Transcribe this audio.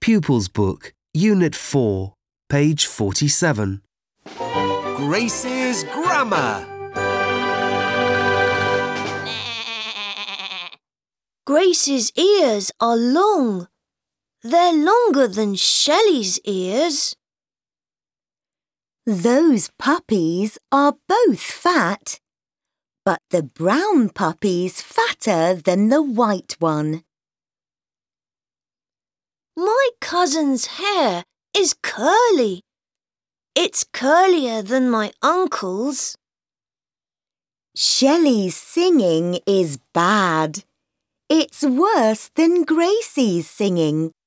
Pupils Book, Unit 4, page 47. Grace's Grammar. Grace's ears are long. They're longer than Shelley's ears. Those puppies are both fat, but the brown puppy's fatter than the white one. My cousin's hair is curly. It's curlier than my uncle's. Shelley's singing is bad. It's worse than Gracie's singing.